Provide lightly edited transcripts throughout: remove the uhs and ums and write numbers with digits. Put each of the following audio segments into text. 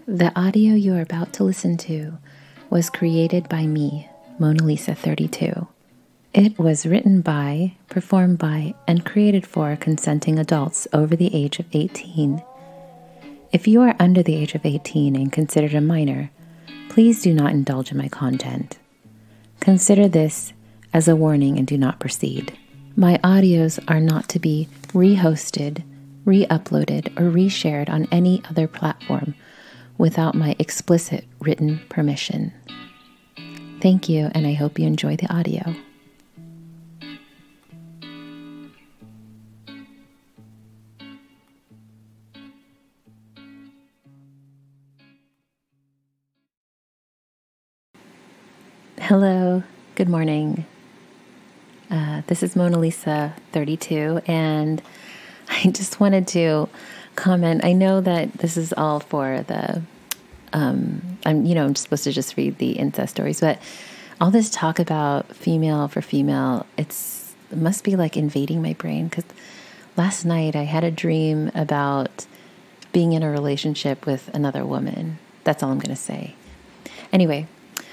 The audio you are about to listen to was created by me, Mona Lisa 32. It was written by, performed by, and created for consenting adults over the age of 18. If you are under the age of 18 and considered a minor, please do not indulge in my content. Consider this as a warning and do not proceed. My audios are not to be re-hosted, re-uploaded, or reshared on any other platform without my explicit written permission. Thank you, and I hope you enjoy the audio. Hello, good morning. This is Mona Lisa 32, and I just wanted to comment. I know that this is all for the, I'm supposed to just read the incest stories, but all this talk about female for female, it must be like invading my brain, because last night I had a dream about being in a relationship with another woman. That's all I'm going to say. Anyway,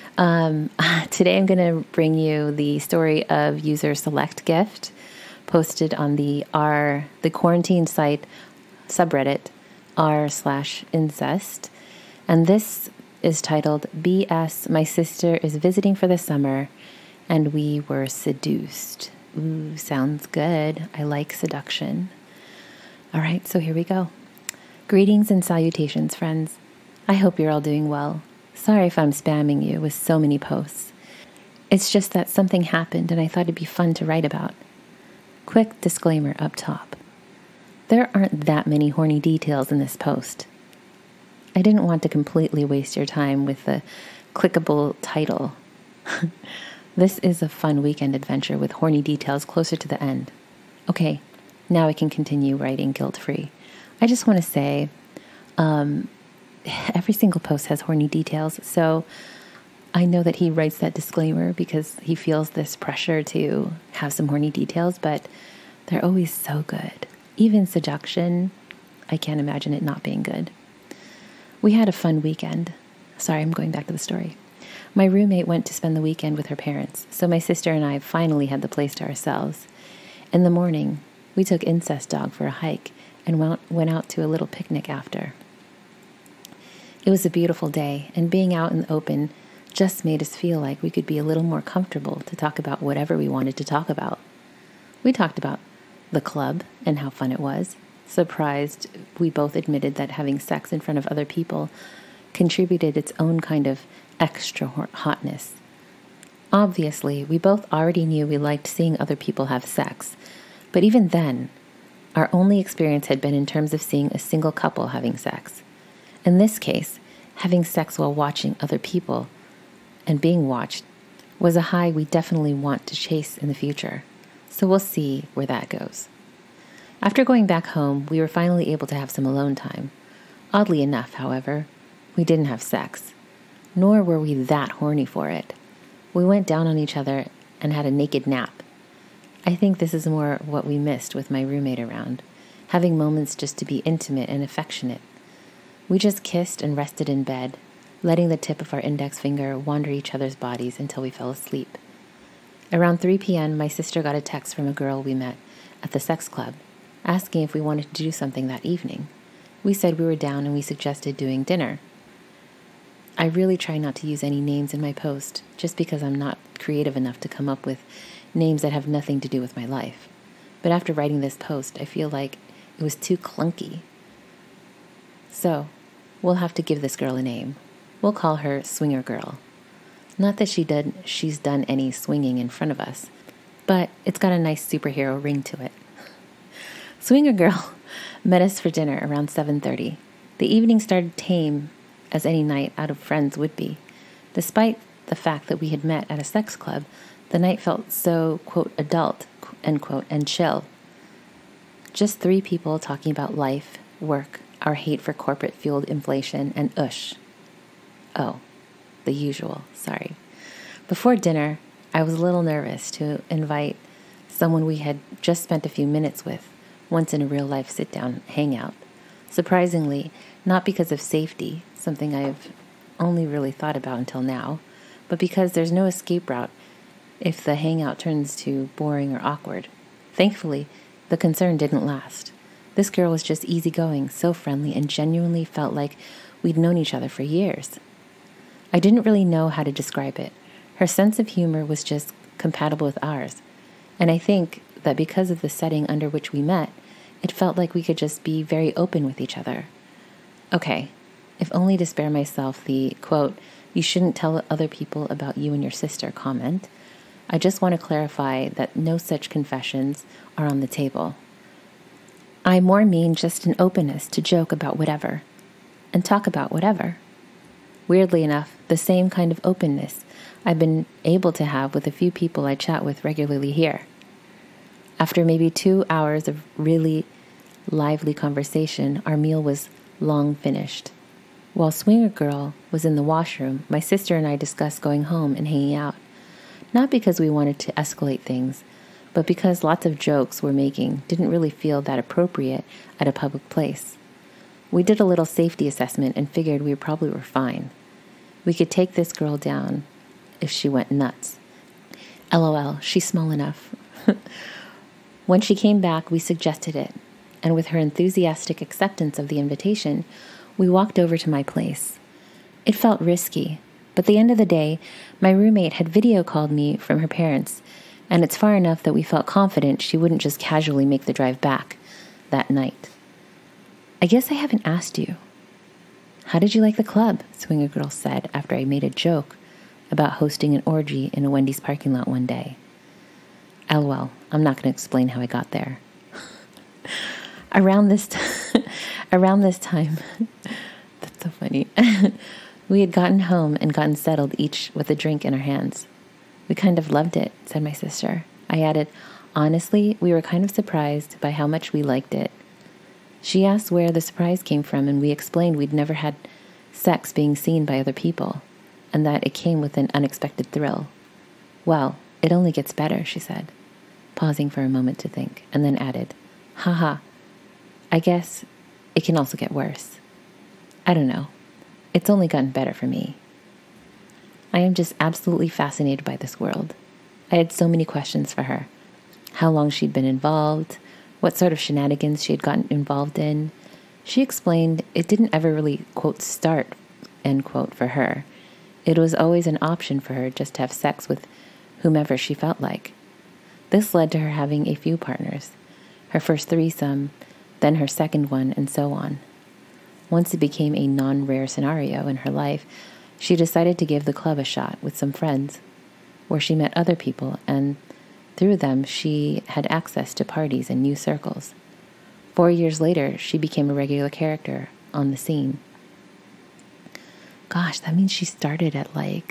today I'm going to bring you the story of user Select Gift, posted on the quarantine site subreddit r/incest, and this is titled BS My Sister is Visiting for the Summer and We Were Seduced. Ooh, sounds good. I like seduction. All right, so here we go. Greetings and salutations, friends. I hope you're all doing well. Sorry if I'm spamming you with so many posts. It's just that something happened and I thought it'd be fun to write about. Quick disclaimer up top. There aren't that many horny details in this post. I didn't want to completely waste your time with the clickable title. This is a fun weekend adventure with horny details closer to the end. Okay, now I can continue writing guilt-free. I just want to say, every single post has horny details, so I know that he writes that disclaimer because he feels this pressure to have some horny details, but they're always so good. Even seduction, I can't imagine it not being good. We had a fun weekend. Sorry, I'm going back to the story. My roommate went to spend the weekend with her parents, so my sister and I finally had the place to ourselves. In the morning, we took Incest Dog for a hike and went out to a little picnic after. It was a beautiful day, and being out in the open just made us feel like we could be a little more comfortable to talk about whatever we wanted to talk about. We talked about the club and how fun it was. Surprised, we both admitted that having sex in front of other people contributed its own kind of extra hotness. Obviously, we both already knew we liked seeing other people have sex, but even then, our only experience had been in terms of seeing a single couple having sex. In this case, having sex while watching other people and being watched was a high we definitely want to chase in the future. So we'll see where that goes. After going back home, we were finally able to have some alone time. Oddly enough, however, we didn't have sex, nor were we that horny for it. We went down on each other and had a naked nap. I think this is more what we missed with my roommate around, having moments just to be intimate and affectionate. We just kissed and rested in bed, letting the tip of our index finger wander each other's bodies until we fell asleep. Around 3 p.m., my sister got a text from a girl we met at the sex club, asking if we wanted to do something that evening. We said we were down and we suggested doing dinner. I really try not to use any names in my post, just because I'm not creative enough to come up with names that have nothing to do with my life. But after writing this post, I feel like it was too clunky. So, we'll have to give this girl a name. We'll call her Swinger Girl. Not that she's done any swinging in front of us, but it's got a nice superhero ring to it. Swinger Girl met us for dinner around 7:30. The evening started tame, as any night out of friends would be. Despite the fact that we had met at a sex club, the night felt so, quote, adult, end quote, and chill. Just 3 people talking about life, work, our hate for corporate-fueled inflation, and Oh, the usual, sorry. Before dinner, I was a little nervous to invite someone we had just spent a few minutes with, once in a real-life sit-down hangout. Surprisingly, not because of safety, something I've only really thought about until now, but because there's no escape route if the hangout turns too boring or awkward. Thankfully, the concern didn't last. This girl was just easygoing, so friendly, and genuinely felt like we'd known each other for years. I didn't really know how to describe it. Her sense of humor was just compatible with ours, and I think that because of the setting under which we met, it felt like we could just be very open with each other. Okay, if only to spare myself the, quote, "you shouldn't tell other people about you and your sister" comment, I just want to clarify that no such confessions are on the table. I more mean just an openness to joke about whatever, and talk about whatever. Weirdly enough, the same kind of openness I've been able to have with a few people I chat with regularly here. After maybe 2 hours of really lively conversation, our meal was long finished. While Swinger Girl was in the washroom, my sister and I discussed going home and hanging out. Not because we wanted to escalate things, but because lots of jokes we're making didn't really feel that appropriate at a public place. We did a little safety assessment and figured we probably were fine. We could take this girl down if she went nuts. LOL, she's small enough. When she came back, we suggested it, and with her enthusiastic acceptance of the invitation, we walked over to my place. It felt risky, but at the end of the day, my roommate had video called me from her parents, and it's far enough that we felt confident she wouldn't just casually make the drive back that night. I guess I haven't asked you. How did you like the club? Swinger Girl said after I made a joke about hosting an orgy in a Wendy's parking lot one day. LOL, I'm not going to explain how I got there. Around this time, that's so funny, we had gotten home and gotten settled, each with a drink in our hands. We kind of loved it, said my sister. I added, honestly, we were kind of surprised by how much we liked it. She asked where the surprise came from, and we explained we'd never had sex being seen by other people, and that it came with an unexpected thrill. Well, it only gets better, she said, pausing for a moment to think, and then added, haha, I guess it can also get worse. I don't know. It's only gotten better for me. I am just absolutely fascinated by this world. I had so many questions for her. How long she'd been involved, what sort of shenanigans she had gotten involved in. She explained it didn't ever really, quote, start, end quote, for her. It was always an option for her just to have sex with whomever she felt like. This led to her having a few partners, her first threesome, then her second one, and so on. Once it became a non-rare scenario in her life, she decided to give the club a shot with some friends, where she met other people, and through them she had access to parties and new circles. 4 years later, she became a regular character on the scene. Gosh, that means she started at I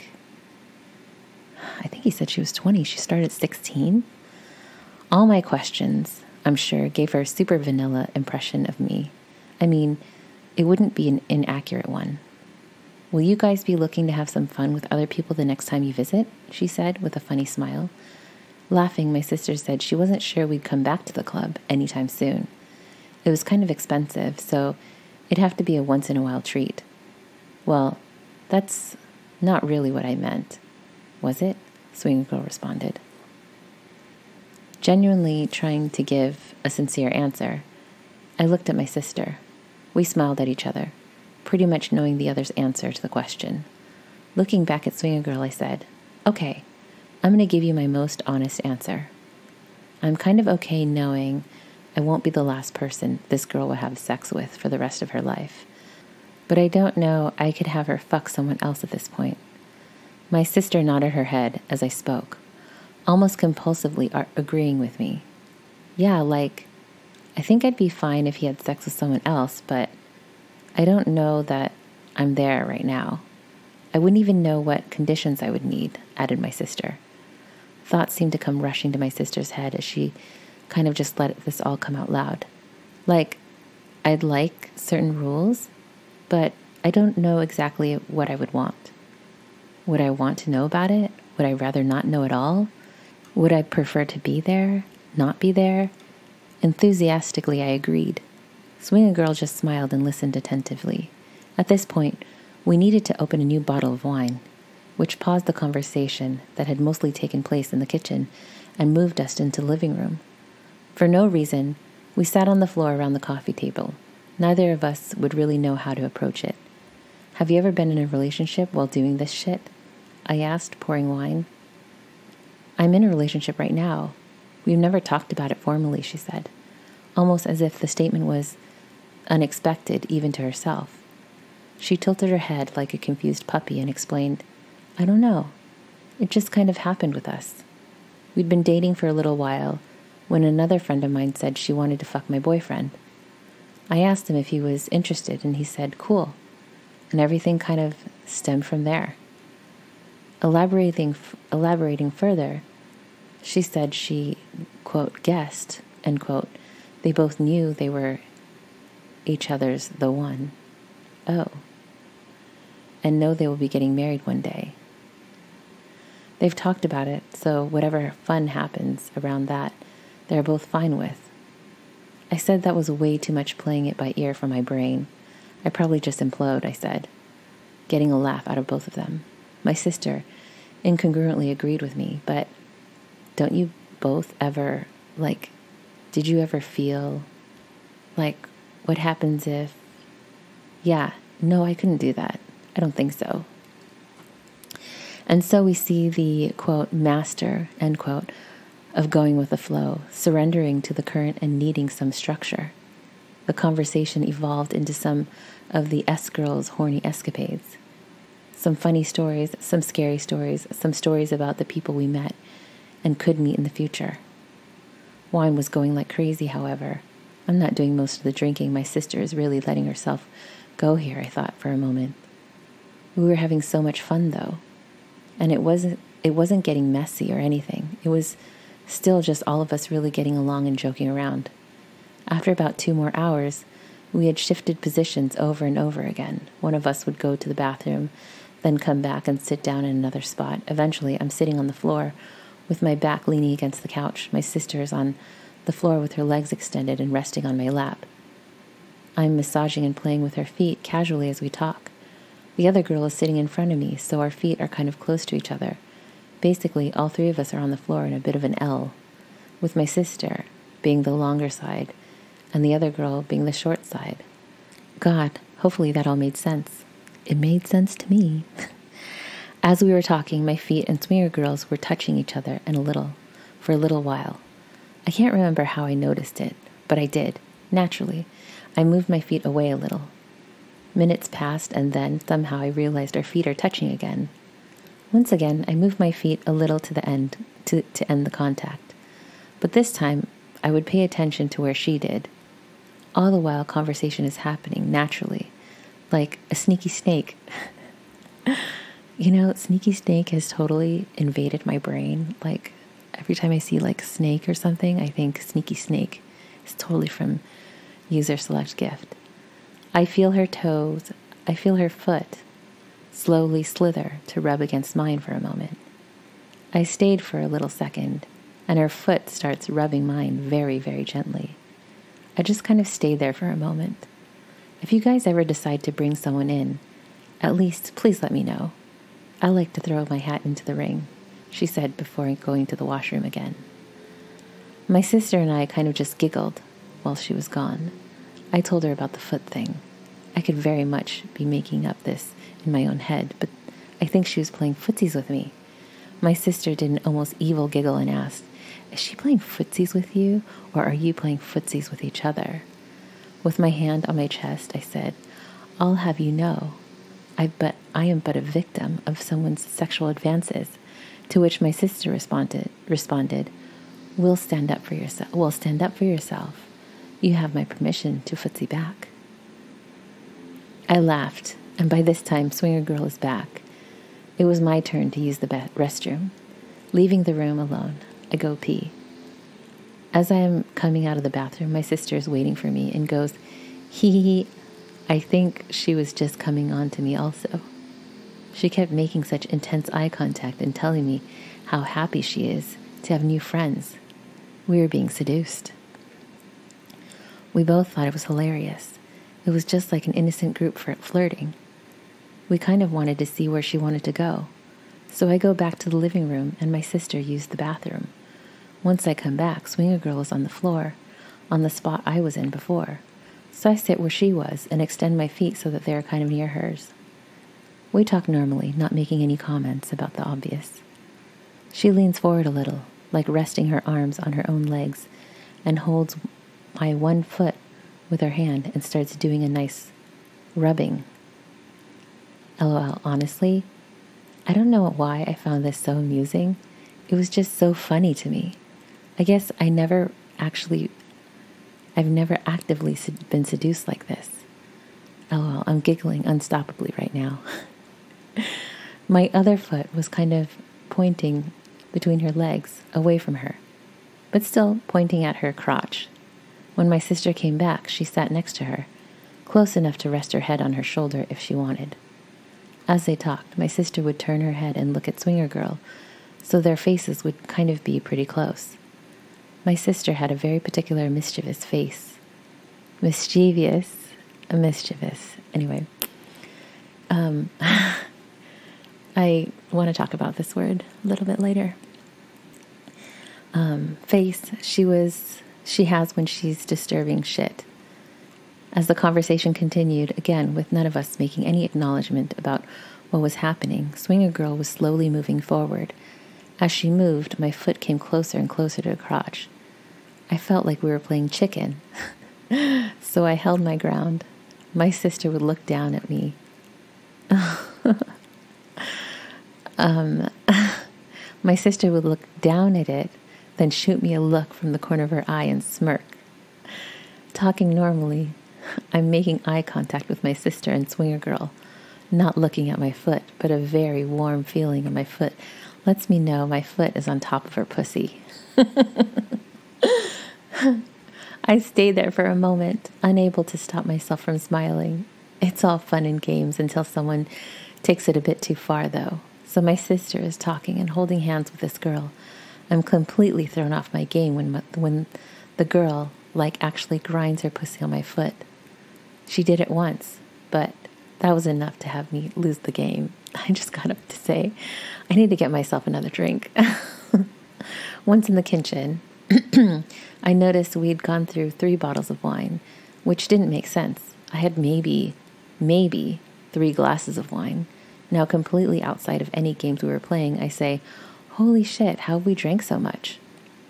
think he said she was 20. She started at 16. All my questions, I'm sure, gave her a super vanilla impression of me. I mean, it wouldn't be an inaccurate one. Will you guys be looking to have some fun with other people the next time you visit? She said with a funny smile. Laughing, my sister said she wasn't sure we'd come back to the club anytime soon. It was kind of expensive, so it'd have to be a once-in-a-while treat. Well, that's not really what I meant, was it? Swinger Girl responded. Genuinely trying to give a sincere answer, I looked at my sister. We smiled at each other, pretty much knowing the other's answer to the question. Looking back at Swinger Girl, I said, okay, I'm going to give you my most honest answer. I'm kind of okay knowing I won't be the last person this girl will have sex with for the rest of her life. But I don't know I could have her fuck someone else at this point. My sister nodded her head as I spoke, almost compulsively agreeing with me. Yeah, I think I'd be fine if he had sex with someone else, but I don't know that I'm there right now. I wouldn't even know what conditions I would need, added my sister. Thoughts seemed to come rushing to my sister's head as she kind of just let this all come out loud. I'd like certain rules, but I don't know exactly what I would want. Would I want to know about it? Would I rather not know at all? Would I prefer to be there, not be there? Enthusiastically, I agreed. Swinging Girl just smiled and listened attentively. At this point, we needed to open a new bottle of wine, which paused the conversation that had mostly taken place in the kitchen and moved us into the living room. For no reason, we sat on the floor around the coffee table. Neither of us would really know how to approach it. Have you ever been in a relationship while doing this shit? I asked, pouring wine. I'm in a relationship right now. We've never talked about it formally, she said, almost as if the statement was unexpected even to herself. She tilted her head like a confused puppy and explained, I don't know. It just kind of happened with us. We'd been dating for a little while when another friend of mine said she wanted to fuck my boyfriend. I asked him if he was interested, and he said, cool. And everything kind of stemmed from there. Elaborating further, she said she, quote, guessed, end quote, they both knew they were each other's the one. Oh. And know they will be getting married one day. They've talked about it, so whatever fun happens around that, they're both fine with. I said that was way too much playing it by ear for my brain. I'd probably just implode, I said, getting a laugh out of both of them. My sister incongruently agreed with me, but don't you both ever, did you ever feel what happens if, yeah, no, I couldn't do that. I don't think so. And so we see the, quote, master, end quote, of going with the flow, surrendering to the current and needing some structure. The conversation evolved into some of the S-Girls' horny escapades. Some funny stories, some scary stories, some stories about the people we met and could meet in the future. Wine was going like crazy, however. I'm not doing most of the drinking. My sister is really letting herself go here, I thought for a moment. We were having so much fun, though. And it wasn't getting messy or anything. It was still just all of us really getting along and joking around. After about 2 more hours, we had shifted positions over and over again. One of us would go to the bathroom, then come back and sit down in another spot. Eventually, I'm sitting on the floor with my back leaning against the couch. My sister is on the floor with her legs extended and resting on my lap. I'm massaging and playing with her feet casually as we talk. The other girl is sitting in front of me, so our feet are kind of close to each other. Basically, all 3 of us are on the floor in a bit of an L, with my sister being the longer side and the other girl being the short side. God, hopefully that all made sense. It made sense to me. As we were talking, my feet and Swinger Girls were touching each other for a little while. I can't remember how I noticed it, but I did. Naturally, I moved my feet away a little. Minutes passed, and then somehow I realized our feet are touching again. Once again, I moved my feet a little to the end to end the contact. But this time, I would pay attention to where she did. All the while, conversation is happening naturally, like a sneaky snake. Sneaky snake has totally invaded my brain. Like, every time I see, snake or something, I think sneaky snake. It's totally from User Select Gift. I feel her toes, I feel her foot slowly slither to rub against mine for a moment. I stayed for a little second, and her foot starts rubbing mine very, very gently. I just kind of stayed there for a moment. If you guys ever decide to bring someone in, at least please let me know. I like to throw my hat into the ring, she said before going to the washroom again. My sister and I kind of just giggled while she was gone. I told her about the foot thing. I could very much be making up this in my own head, but I think she was playing footsies with me. My sister did an almost evil giggle and asked, is she playing footsies with you, or are you playing footsies with each other? With my hand on my chest, I said, I'll have you know, I am but a victim of someone's sexual advances, to which my sister responded, We'll stand up for yourself. You have my permission to footsie back. I laughed, and by this time, Swinger Girl is back. It was my turn to use the restroom. Leaving the room alone, I go pee. As I am coming out of the bathroom, my sister is waiting for me and goes, hee. I think she was just coming on to me also. She kept making such intense eye contact and telling me how happy she is to have new friends. We were being seduced. We both thought it was hilarious. It was just like an innocent group flirting. We kind of wanted to see where she wanted to go. So I go back to the living room and my sister used the bathroom. Once I come back, Swinger Girl is on the floor, on the spot I was in before. So I sit where she was and extend my feet so that they are kind of near hers. We talk normally, not making any comments about the obvious. She leans forward a little, like resting her arms on her own legs, and holds my one foot with her hand and starts doing a nice rubbing. LOL, honestly, I don't know why I found this so amusing. It was just so funny to me. I guess I've never actively been seduced like this. LOL, I'm giggling unstoppably right now. My other foot was kind of pointing between her legs, away from her, but still pointing at her crotch. When my sister came back, she sat next to her, close enough to rest her head on her shoulder if she wanted. As they talked, my sister would turn her head and look at Swinger Girl, so their faces would kind of be pretty close. My sister had a very particular mischievous face. Mischievous. Anyway, I want to talk about this word a little bit later. Face, she has when she's disturbing shit. As the conversation continued, again, with none of us making any acknowledgement about what was happening, Swinger Girl was slowly moving forward. As she moved, my foot came closer and closer to her crotch. I felt like we were playing chicken, so I held my ground. My sister would look down at me. My sister would look down at it, then shoot me a look from the corner of her eye and smirk. Talking normally, I'm making eye contact with my sister and Swinger Girl, not looking at my foot, but a very warm feeling in my foot lets me know my foot is on top of her pussy. I stayed there for a moment, unable to stop myself from smiling. It's all fun and games until someone takes it a bit too far, though. So my sister is talking and holding hands with this girl. I'm completely thrown off my game when the girl, actually grinds her pussy on my foot. She did it once, but that was enough to have me lose the game. I just got up to say, I need to get myself another drink. Once in the kitchen, I noticed we'd gone through 3 bottles of wine, which didn't make sense. I had maybe 3 glasses of wine. Now completely outside of any games we were playing, I say, holy shit, how have we drank so much?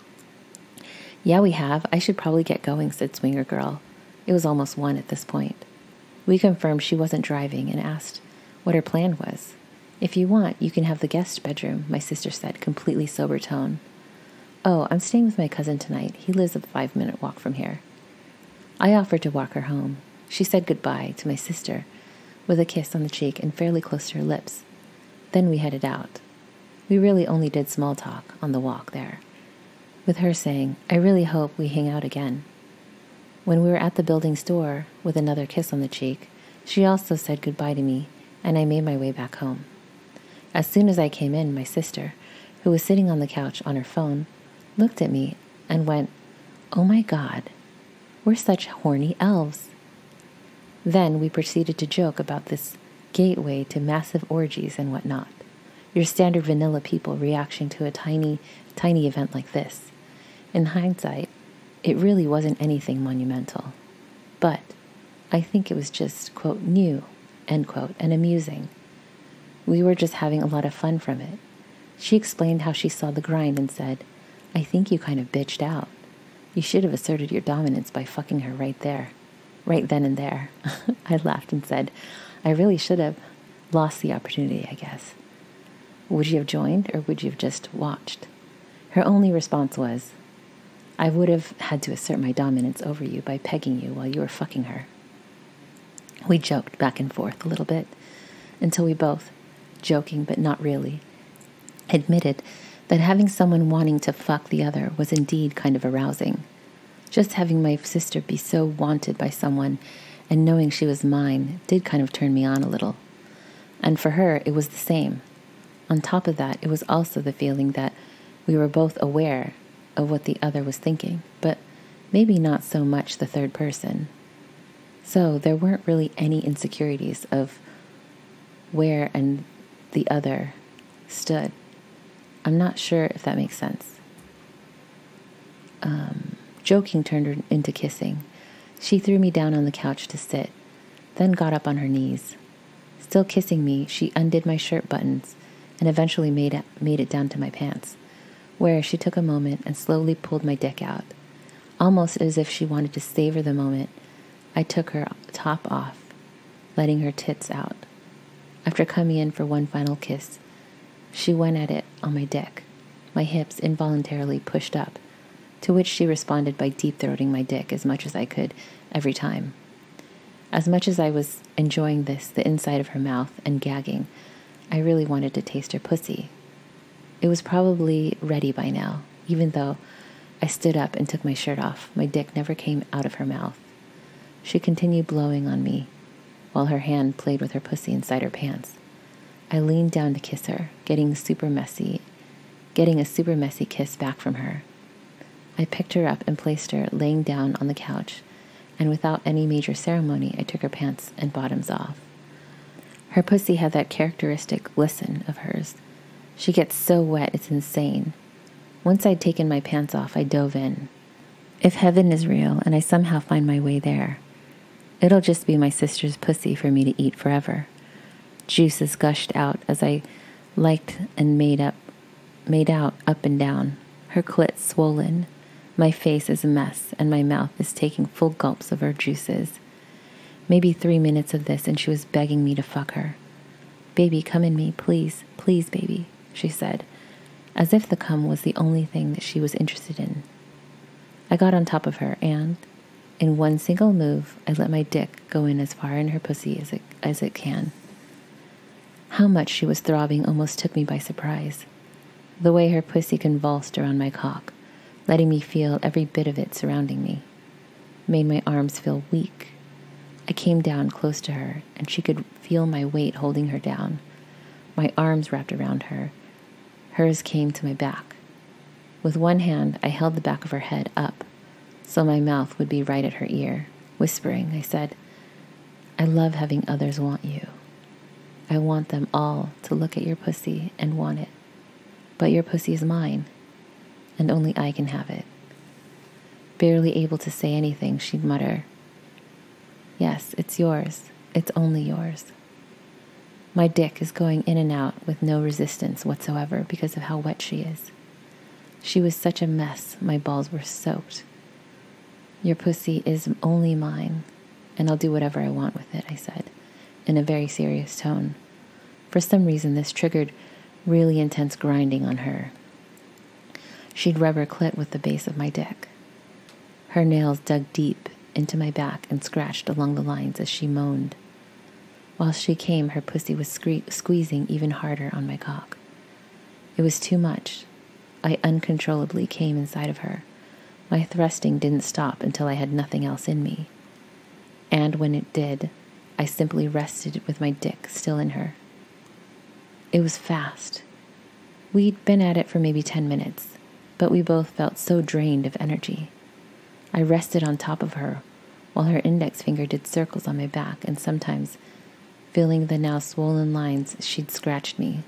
Yeah, we have. I should probably get going, said Swinger Girl. It was almost 1 at this point. We confirmed she wasn't driving and asked what her plan was. If you want, you can have the guest bedroom, my sister said, completely sober tone. Oh, I'm staying with my cousin tonight. He lives a 5-minute walk from here. I offered to walk her home. She said goodbye to my sister with a kiss on the cheek and fairly close to her lips. Then we headed out. We really only did small talk on the walk there, with her saying, I really hope we hang out again. When we were at the building's door with another kiss on the cheek, she also said goodbye to me, and I made my way back home. As soon as I came in, my sister, who was sitting on the couch on her phone, looked at me and went, oh my God, we're such horny elves. Then we proceeded to joke about this gateway to massive orgies and whatnot. Your standard vanilla people reaction to a tiny event like this. In hindsight, it really wasn't anything monumental. But I think it was just, quote, new, end quote, and amusing. We were just having a lot of fun from it. She explained how she saw the grind and said, I think you kind of bitched out. You should have asserted your dominance by fucking her right then and there. I laughed and said, I really should have lost the opportunity, I guess. Would you have joined or would you have just watched? Her only response was, I would have had to assert my dominance over you by pegging you while you were fucking her. We joked back and forth a little bit until we both, joking but not really, admitted that having someone wanting to fuck the other was indeed kind of arousing. Just having my sister be so wanted by someone and knowing she was mine did kind of turn me on a little. And for her, it was the same. On top of that, it was also the feeling that we were both aware of what the other was thinking, but maybe not so much the third person. So there weren't really any insecurities of where and the other stood. I'm not sure if that makes sense. Joking turned into kissing. She threw me down on the couch to sit, then got up on her knees. Still kissing me, she undid my shirt buttons and eventually made it down to my pants, where she took a moment and slowly pulled my dick out. Almost as if she wanted to savor the moment, I took her top off, letting her tits out. After coming in for one final kiss, she went at it on my dick, my hips involuntarily pushed up, to which she responded by deep-throating my dick as much as I could every time. As much as I was enjoying this, the inside of her mouth, and gagging, I really wanted to taste her pussy. It was probably ready by now, even though I stood up and took my shirt off. My dick never came out of her mouth. She continued blowing on me, while her hand played with her pussy inside her pants. I leaned down to kiss her, getting a super messy kiss back from her. I picked her up and placed her laying down on the couch, and without any major ceremony, I took her pants and bottoms off. Her pussy had that characteristic glisten of hers. She gets so wet, it's insane. Once I'd taken my pants off, I dove in. If heaven is real and I somehow find my way there, it'll just be my sister's pussy for me to eat forever. Juices gushed out as I liked and made out up and down, her clit swollen. My face is a mess, and my mouth is taking full gulps of her juices. Maybe 3 minutes of this, and she was begging me to fuck her. "Baby, come in me, please, please, baby," she said, as if the cum was the only thing that she was interested in. I got on top of her, and, in one single move, I let my dick go in as far in her pussy as it can. How much she was throbbing almost took me by surprise. The way her pussy convulsed around my cock, letting me feel every bit of it surrounding me, made my arms feel weak. I came down close to her, and she could feel my weight holding her down. My arms wrapped around her. Hers came to my back. With one hand, I held the back of her head up, so my mouth would be right at her ear. Whispering, I said, "I love having others want you. I want them all to look at your pussy and want it. But your pussy is mine, and only I can have it." Barely able to say anything, she'd mutter, "Yes, it's yours. It's only yours." My dick is going in and out with no resistance whatsoever because of how wet she is. She was such a mess, my balls were soaked. "Your pussy is only mine, and I'll do whatever I want with it," I said, in a very serious tone. For some reason, this triggered really intense grinding on her. She'd rub her clit with the base of my dick. Her nails dug deep into my back and scratched along the lines as she moaned. While she came, her pussy was squeezing even harder on my cock. It was too much. I uncontrollably came inside of her. My thrusting didn't stop until I had nothing else in me. And when it did, I simply rested with my dick still in her. It was fast. We'd been at it for maybe 10 minutes, but we both felt so drained of energy. I rested on top of her, while her index finger did circles on my back, and sometimes, feeling the now swollen lines, she'd scratched me.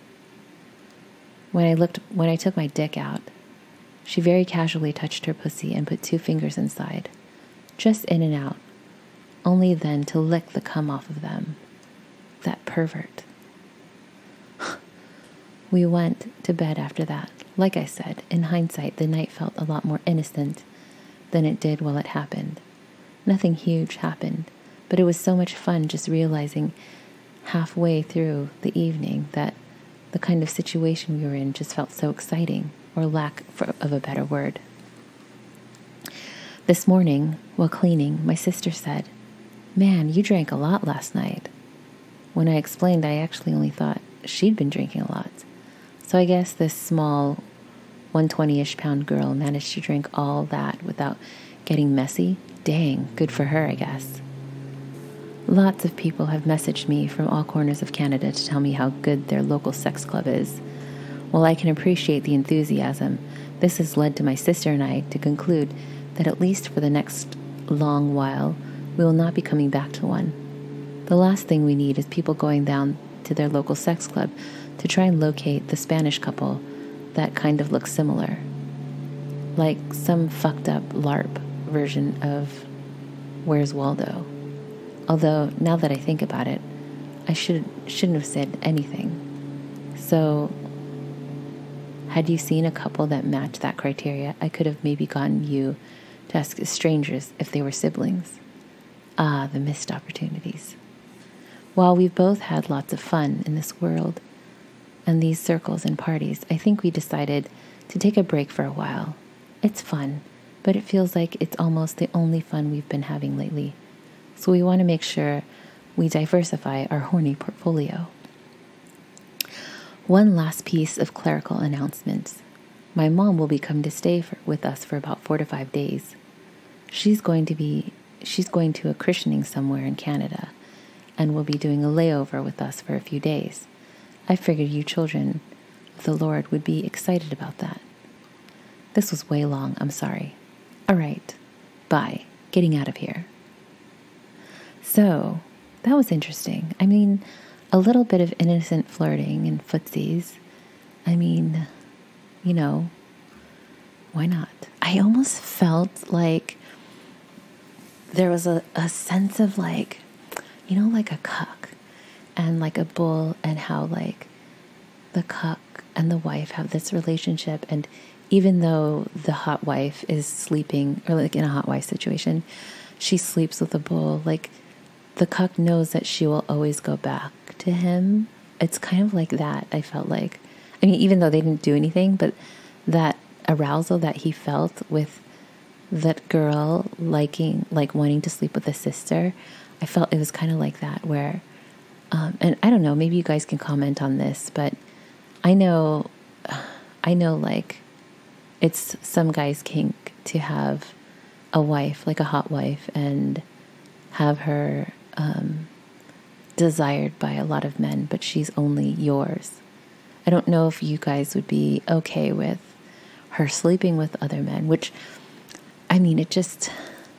When I took my dick out, she very casually touched her pussy and put 2 fingers inside, just in and out, only then to lick the cum off of them. That pervert. We went to bed after that. Like I said, in hindsight, the night felt a lot more innocent than it did while it happened. Nothing huge happened, but it was so much fun just realizing halfway through the evening that the kind of situation we were in just felt so exciting, or lack of a better word. This morning, while cleaning, my sister said, "Man, you drank a lot last night." When I explained, I actually only thought she'd been drinking a lot. So I guess this small 120-ish pound girl managed to drink all that without getting messy. Dang, good for her, I guess. Lots of people have messaged me from all corners of Canada to tell me how good their local sex club is. While I can appreciate the enthusiasm, this has led to my sister and I to conclude that at least for the next long while, we will not be coming back to one. The last thing we need is people going down to their local sex club to try and locate the Spanish couple that kind of looks similar. Like some fucked up LARP version of Where's Waldo? Although, now that I think about it, I shouldn't have said anything. So, had you seen a couple that matched that criteria, I could have maybe gotten you to ask strangers if they were siblings. Ah, the missed opportunities. While we've both had lots of fun in this world and these circles and parties, I think we decided to take a break for a while. It's fun, but it feels like it's almost the only fun we've been having lately. So we want to make sure we diversify our horny portfolio. One last piece of clerical announcements. My mom will be coming to stay with us for about 4 to 5 days. She's going to a christening somewhere in Canada and will be doing a layover with us for a few days. I figured you children of the Lord would be excited about that. This was way long, I'm sorry. All right, bye. Getting out of here. So, that was interesting. I mean, a little bit of innocent flirting and footsies. I mean, you know, why not? I almost felt like there was a sense of like, you know, like a cuck and like a bull, and how like the cuck and the wife have this relationship, and even though the hot wife is sleeping, or like in a hot wife situation, she sleeps with the bull, like the cuck knows that she will always go back to him. It's kind of like that, I felt like. I mean, even though they didn't do anything, but that arousal that he felt with that girl wanting to sleep with a sister, I felt it was kind of like that, where, and I don't know, maybe you guys can comment on this, but I know like it's some guy's kink to have a wife, like a hot wife, and have her desired by a lot of men, but she's only yours. I don't know if you guys would be okay with her sleeping with other men, which, I mean, it just,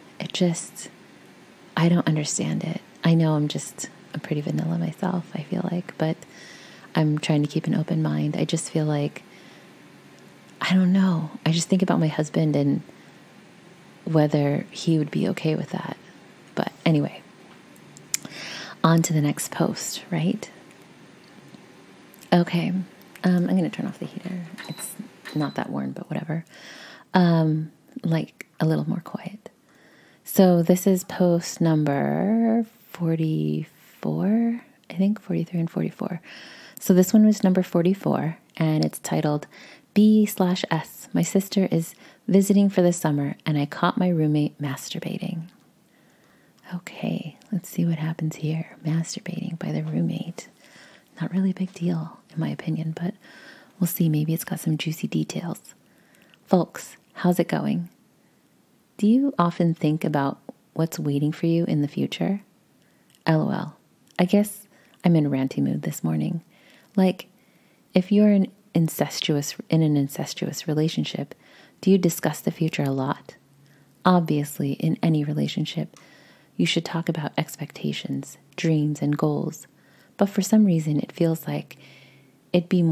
I don't understand it. I know I'm pretty vanilla myself, I feel like, but I'm trying to keep an open mind. I just feel like, I don't know. I just think about my husband and whether he would be okay with that. But anyway, on to the next post, right? Okay. I'm going to turn off the heater. It's not that warm, but whatever. Like a little more quiet. So this is post number 44, I think 43 and 44. So this one was number 44, and it's titled B/S. My sister is visiting for the summer, and I caught my roommate masturbating. Okay, let's see what happens here. Masturbating by the roommate. Not really a big deal, in my opinion, but we'll see. Maybe it's got some juicy details. Folks, how's it going? Do you often think about what's waiting for you in the future? LOL. I guess I'm in a ranty mood this morning. Like, if you're in an incestuous relationship, do you discuss the future a lot? Obviously, in any relationship, you should talk about expectations, dreams, and goals. But for some reason, it feels like it'd be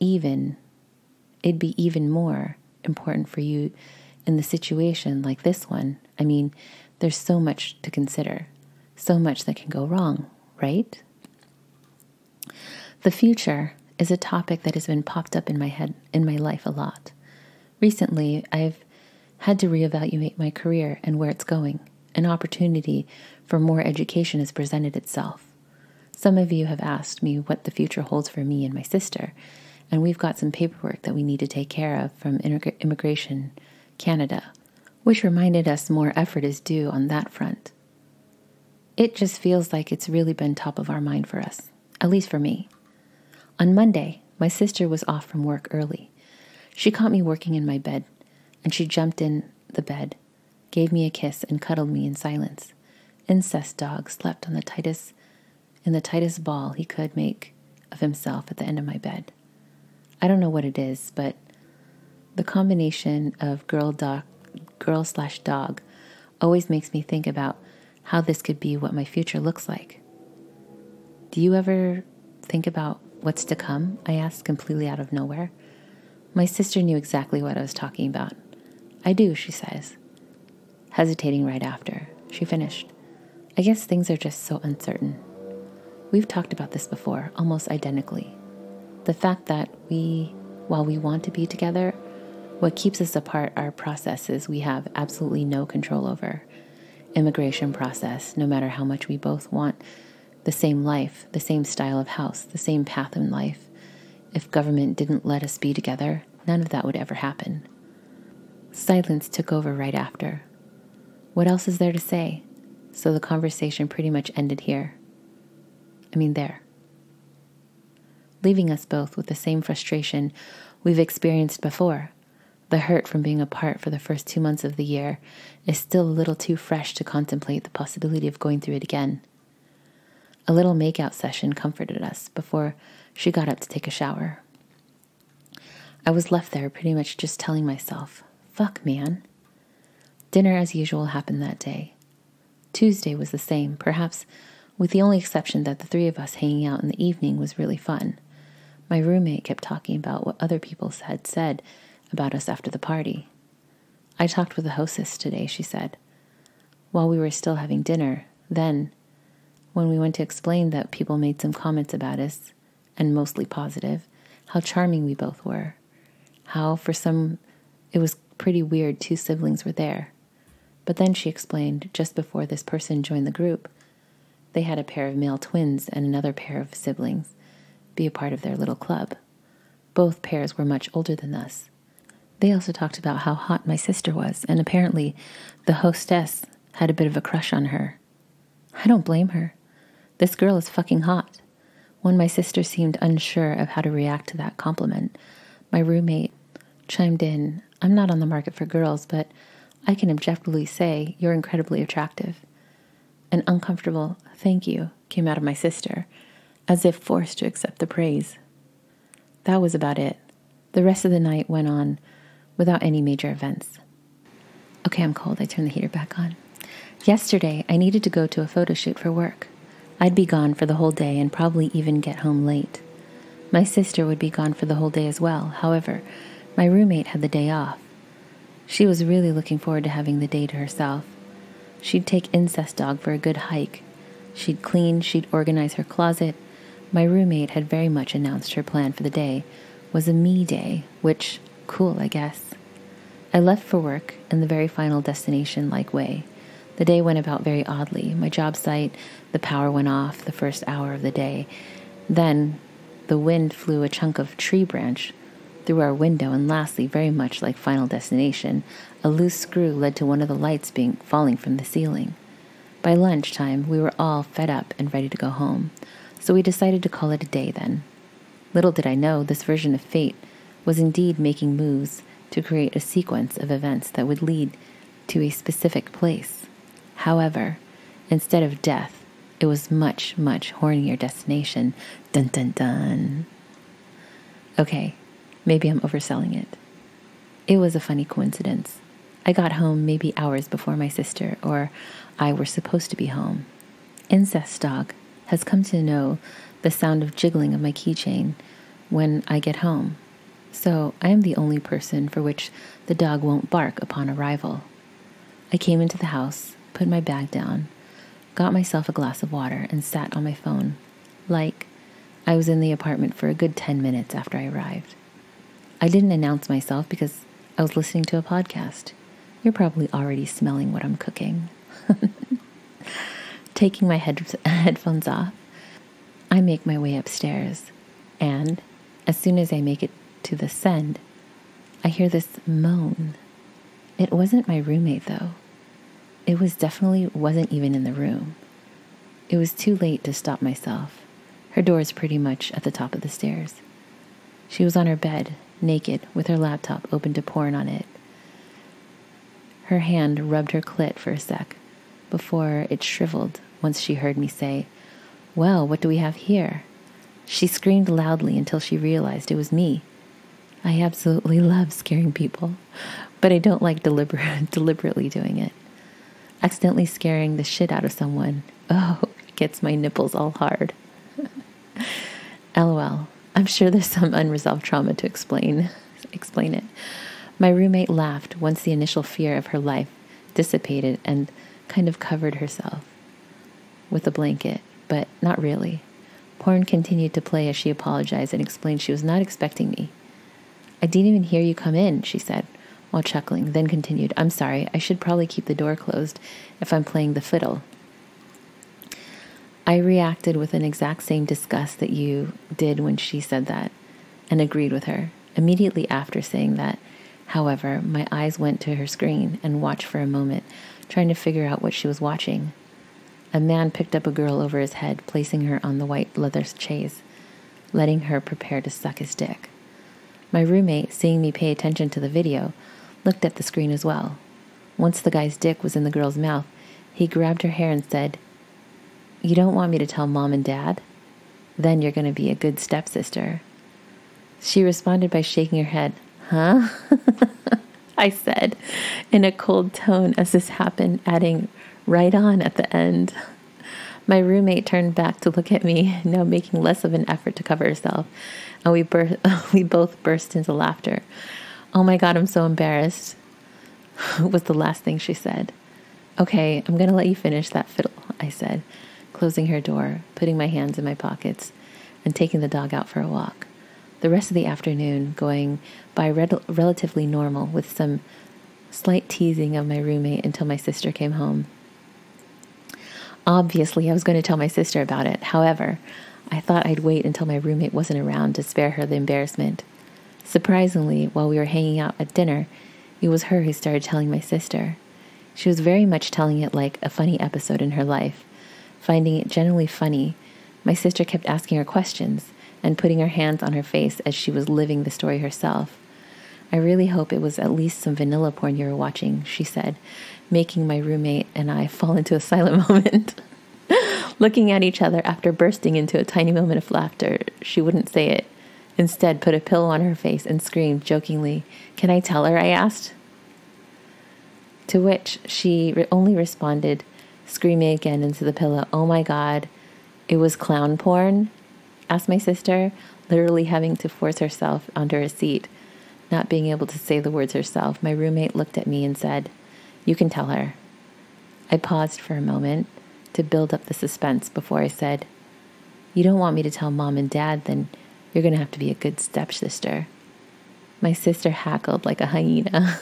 even more important for you in the situation like this one. I mean, there's so much to consider, so much that can go wrong, right? The future is a topic that has been popped up in my head, in my life a lot. Recently, I've had to reevaluate my career and where it's going. An opportunity for more education has presented itself. Some of you have asked me what the future holds for me and my sister, and we've got some paperwork that we need to take care of from Immigration Canada, which reminded us more effort is due on that front. It just feels like it's really been top of our mind for us, at least for me. On Monday, my sister was off from work early. She caught me working in my bed, and she jumped in the bed, gave me a kiss, and cuddled me in silence. Incest dog slept in the tightest ball he could make of himself at the end of my bed. I don't know what it is, but the combination of girl dog girl/dog always makes me think about how this could be what my future looks like. Do you ever think about what's to come? I asked completely out of nowhere. My sister knew exactly what I was talking about. I do, she says, hesitating right after. She finished. I guess things are just so uncertain. We've talked about this before, almost identically. The fact that while we want to be together, what keeps us apart are processes we have absolutely no control over. Immigration process, no matter how much we both want the same life, the same style of house, the same path in life. If government didn't let us be together, none of that would ever happen. Silence took over right after. What else is there to say? So the conversation pretty much ended here. There. Leaving us both with the same frustration we've experienced before. The hurt from being apart for the first 2 months of the year is still a little too fresh to contemplate the possibility of going through it again. A little make-out session comforted us before she got up to take a shower. I was left there pretty much just telling myself, fuck, man. Dinner as usual happened that day. Tuesday was the same, perhaps with the only exception that the three of us hanging out in the evening was really fun. My roommate kept talking about what other people had said about us after the party. I talked with the hostess today, she said, while we were still having dinner. Then, when we went to explain that people made some comments about us, and mostly positive, how charming we both were, how for some it was pretty weird 2 siblings were there. But then she explained, just before this person joined the group, they had a pair of male twins and another pair of siblings be a part of their little club. Both pairs were much older than us. They also talked about how hot my sister was, and apparently the hostess had a bit of a crush on her. I don't blame her. This girl is fucking hot. When my sister seemed unsure of how to react to that compliment, my roommate chimed in, I'm not on the market for girls, but I can objectively say you're incredibly attractive. An uncomfortable thank you came out of my sister, as if forced to accept the praise. That was about it. The rest of the night went on without any major events. Okay, I'm cold. I turned the heater back on. Yesterday, I needed to go to a photo shoot for work. I'd be gone for the whole day and probably even get home late. My sister would be gone for the whole day as well. However, my roommate had the day off. She was really looking forward to having the day to herself. She'd take Incest Dog for a good hike. She'd clean, she'd organize her closet. My roommate had very much announced her plan for the day was a me day, which, cool, I guess. I left for work in the very final destination-like way. The day went about very oddly. My job site, the power went off the first hour of the day. Then the wind flew a chunk of tree branch through our window, and lastly, very much like Final Destination, a loose screw led to one of the lights falling from the ceiling. By lunchtime, we were all fed up and ready to go home, so we decided to call it a day then. Little did I know this version of fate was indeed making moves to create a sequence of events that would lead to a specific place. However, instead of death, it was much, much hornier destination. Dun dun dun. Okay, maybe I'm overselling it. It was a funny coincidence. I got home maybe hours before my sister or I were supposed to be home. Incest Dog has come to know the sound of jiggling of my keychain when I get home, so I am the only person for which the dog won't bark upon arrival. I came into the house, put my bag down, got myself a glass of water, and sat on my phone, like I was in the apartment for a good 10 minutes after I arrived. I didn't announce myself because I was listening to a podcast. You're probably already smelling what I'm cooking. Taking my headphones off, I make my way upstairs, and as soon as I make it to the send, I hear this moan. It wasn't my roommate, though. It definitely wasn't even in the room. It was too late to stop myself. Her door is pretty much at the top of the stairs. She was on her bed, naked, with her laptop open to porn on it. Her hand rubbed her clit for a sec before it shriveled once she heard me say, "Well, what do we have here?" She screamed loudly until she realized it was me. I absolutely love scaring people, but I don't like deliberately doing it. Accidentally scaring the shit out of someone, oh, it gets my nipples all hard. LOL. I'm sure there's some unresolved trauma to explain it. My roommate laughed once the initial fear of her life dissipated and kind of covered herself with a blanket, but not really. Porn continued to play as she apologized and explained she was not expecting me. I didn't even hear you come in, she said, while chuckling, then continued, I'm sorry, I should probably keep the door closed if I'm playing the fiddle. I reacted with an exact same disgust that you did when she said that, and agreed with her. Immediately after saying that, however, my eyes went to her screen and watched for a moment, trying to figure out what she was watching. A man picked up a girl over his head, placing her on the white leather chaise, letting her prepare to suck his dick. My roommate, seeing me pay attention to the video, looked at the screen as well. Once the guy's dick was in the girl's mouth, he grabbed her hair and said, You don't want me to tell Mom and Dad? Then you're going to be a good stepsister. She responded by shaking her head. Huh? I said, in a cold tone as this happened, adding, right on at the end. My roommate turned back to look at me, now making less of an effort to cover herself, and we both burst into laughter. Oh my God, I'm so embarrassed, was the last thing she said. Okay, I'm going to let you finish that fiddle, I said, closing her door, putting my hands in my pockets, and taking the dog out for a walk. The rest of the afternoon going by relatively normal, with some slight teasing of my roommate until my sister came home. Obviously, I was going to tell my sister about it. However, I thought I'd wait until my roommate wasn't around to spare her the embarrassment. Surprisingly, while we were hanging out at dinner, it was her who started telling my sister. She was very much telling it like a funny episode in her life. Finding it genuinely funny, my sister kept asking her questions and putting her hands on her face as she was living the story herself. I really hope it was at least some vanilla porn you were watching, she said, making my roommate and I fall into a silent moment. Looking at each other after bursting into a tiny moment of laughter, she wouldn't say it. Instead, put a pillow on her face and screamed jokingly, Can I tell her? I asked. To which she only responded, screaming again into the pillow, Oh my God, it was clown porn? Asked my sister, literally having to force herself onto her seat. Not being able to say the words herself, my roommate looked at me and said, You can tell her. I paused for a moment to build up the suspense before I said, You don't want me to tell Mom and Dad, then you're going to have to be a good stepsister. My sister hackled like a hyena.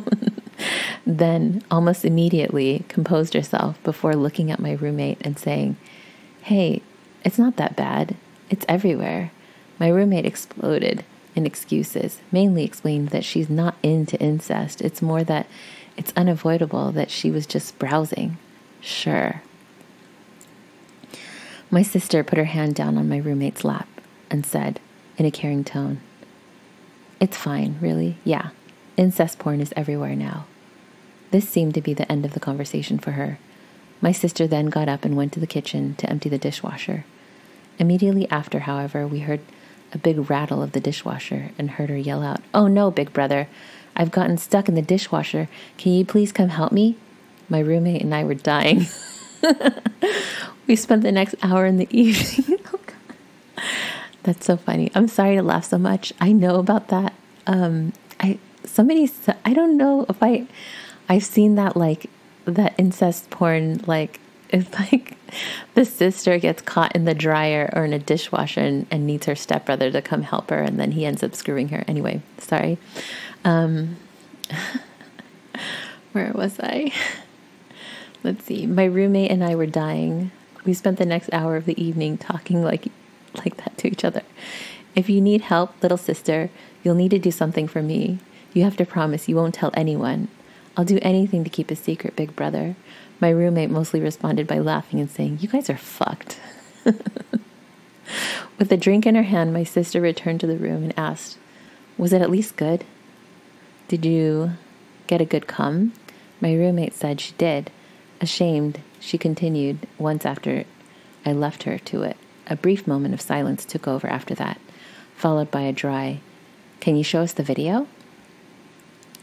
Then, almost immediately, composed herself before looking at my roommate and saying, Hey, it's not that bad. It's everywhere. My roommate exploded in excuses, mainly explained that she's not into incest. It's more that it's unavoidable, that she was just browsing. Sure. My sister put her hand down on my roommate's lap and said, in a caring tone, It's fine, really? Yeah. Incest porn is everywhere now. This seemed to be the end of the conversation for her. My sister then got up and went to the kitchen to empty the dishwasher. Immediately after, however, we heard a big rattle of the dishwasher and heard her yell out, Oh no, big brother, I've gotten stuck in the dishwasher. Can you please come help me? My roommate and I were dying. We spent the next hour in the evening. Oh, God. That's so funny. I'm sorry to laugh so much. I know about that. I don't know if I've seen that, like, that incest porn, like, it's like the sister gets caught in the dryer or in a dishwasher and needs her stepbrother to come help her, and then he ends up screwing her. Anyway, sorry. Where was I? Let's see. My roommate and I were dying. We spent the next hour of the evening talking like that to each other. If you need help, little sister, you'll need to do something for me. You have to promise you won't tell anyone. I'll do anything to keep a secret, big brother. My roommate mostly responded by laughing and saying, You guys are fucked. With a drink in her hand, my sister returned to the room and asked, Was it at least good? Did you get a good cum? My roommate said she did. Ashamed, she continued once after I left her to it. A brief moment of silence took over after that, followed by a dry, Can you show us the video?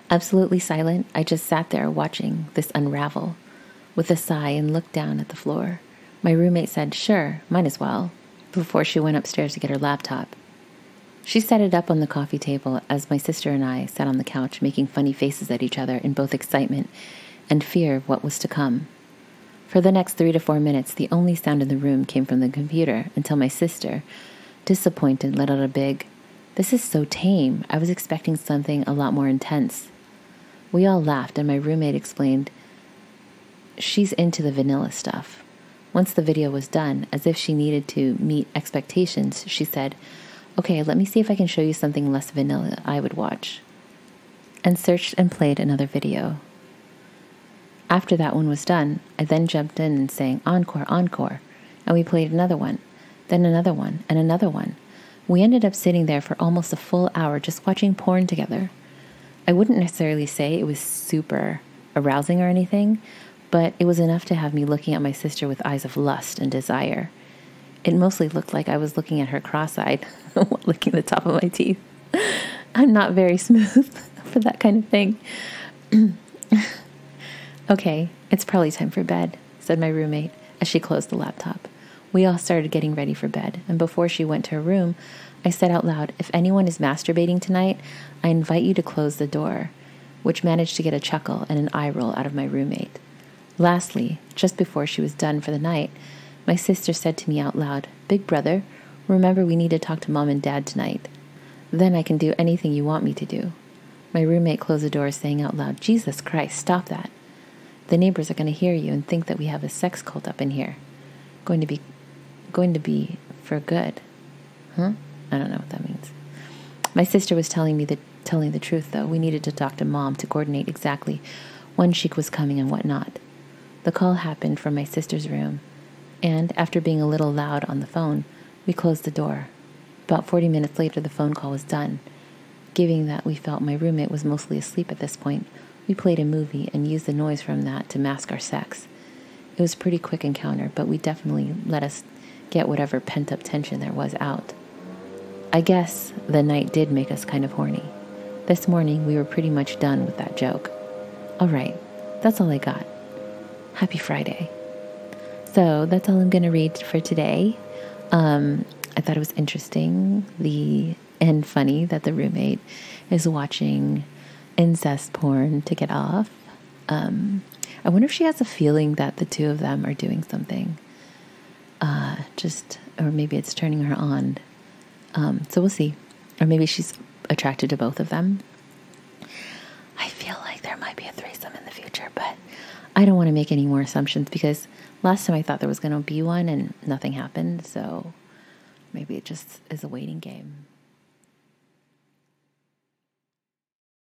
Absolutely silent, I just sat there watching this unravel with a sigh and looked down at the floor. My roommate said, "Sure, might as well," before she went upstairs to get her laptop. She set it up on the coffee table as my sister and I sat on the couch making funny faces at each other in both excitement and fear of what was to come. For the next 3 to 4 minutes, the only sound in the room came from the computer until my sister, disappointed, let out a big, "This is so tame. I was expecting something a lot more intense." We all laughed, and my roommate explained she's into the vanilla stuff. Once the video was done, as if she needed to meet expectations, she said, "Okay, let me see if I can show you something less vanilla I would watch," and searched and played another video. After that one was done, I then jumped in and sang "Encore, encore," and we played another one, then another one, and another one. We ended up sitting there for almost a full hour just watching porn together. I wouldn't necessarily say it was super arousing or anything, but it was enough to have me looking at my sister with eyes of lust and desire. It mostly looked like I was looking at her cross-eyed, licking the top of my teeth. I'm not very smooth for that kind of thing. "Okay, it's probably time for bed," said my roommate as she closed the laptop. We all started getting ready for bed, and before she went to her room, I said out loud, "If anyone is masturbating tonight, I invite you to close the door," which managed to get a chuckle and an eye roll out of my roommate. Lastly, just before she was done for the night, my sister said to me out loud, "Big brother, remember we need to talk to Mom and Dad tonight. Then I can do anything you want me to do." My roommate closed the door saying out loud, "Jesus Christ, stop that. The neighbors are going to hear you and think that we have a sex cult up in here. Going to be for good." Huh? I don't know what that means. My sister was telling the truth, though. We needed to talk to Mom to coordinate exactly when she was coming and what not. The call happened from my sister's room, and after being a little loud on the phone, we closed the door. About 40 minutes later, the phone call was done. Given that we felt my roommate was mostly asleep at this point, we played a movie and used the noise from that to mask our sex. It was a pretty quick encounter, but we definitely let us get whatever pent-up tension there was out. I guess the night did make us kind of horny. This morning, we were pretty much done with that joke. All right, that's all I got. Happy Friday. So that's all I'm going to read for today. I thought it was interesting and funny that the roommate is watching incest porn to get off. I wonder if she has a feeling that the two of them are doing something. Or maybe it's turning her on. So we'll see. Or maybe she's attracted to both of them. I feel like there might be a threesome in the future, but I don't want to make any more assumptions because last time I thought there was going to be one and nothing happened. So maybe it just is a waiting game.